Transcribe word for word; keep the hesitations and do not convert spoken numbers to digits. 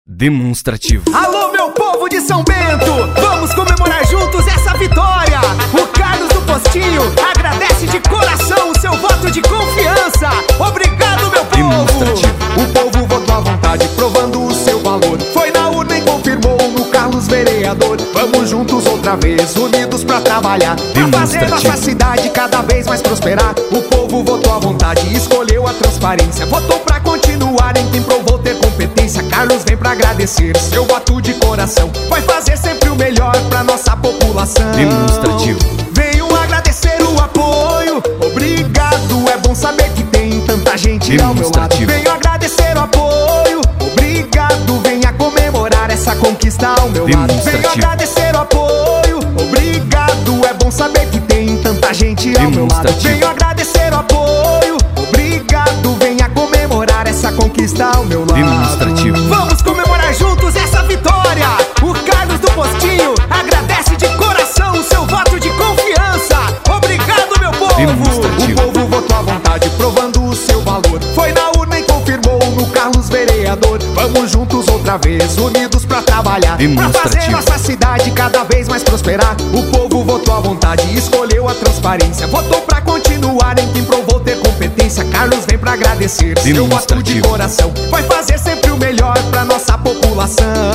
Demonstrativo. Alô, meu povo de São Bento, vamos comemorar juntos essa vitória. O Carlos do Postinho agradece de coração o seu voto de confiança. Obrigado, meu povo. Demonstrativo. O povo votou à vontade, provando o seu valor. Foi na urna e confirmou no Carlos vereador. Vamos juntos outra vez, unidos pra trabalhar, pra fazer nossa cidade cada vez mais prosperar. O povo votou à vontade e escolheu a transparência. Votou pra continuar em quem provou ter competência. Carlos vem pra agradecer seu voto de coração. Vai fazer sempre o melhor pra nossa população. Demonstrativo. Venho agradecer o apoio. Obrigado, é bom saber que tem tanta gente ao meu lado. Venho agradecer o apoio. Obrigado, venha comemorar essa conquista ao meu lado. Venho agradecer o apoio. Obrigado, é bom saber que tem tanta gente ao meu lado. Venho agradecer o apoio. Obrigado, venha comemorar essa conquista ao meu lado. Demonstrativo. Vamos comemorar juntos essa vitória. O Carlos do Postinho agradece de coração o seu voto de confiança. Obrigado, meu povo. Demonstrativo. O povo votou à vontade, provando o seu valor. Foi na urna e confirmou no Carlos vereador. Vamos juntos outra vez, unidos pra trabalhar, pra fazer nossa cidade cada vez mais prosperar. O povo votou à vontade e escolheu a transparência. Votou pra continuar em quem provou ter competência. Carlos vem pra agradecer seu voto de coração. Vai fazer sempre o melhor pra nossa população.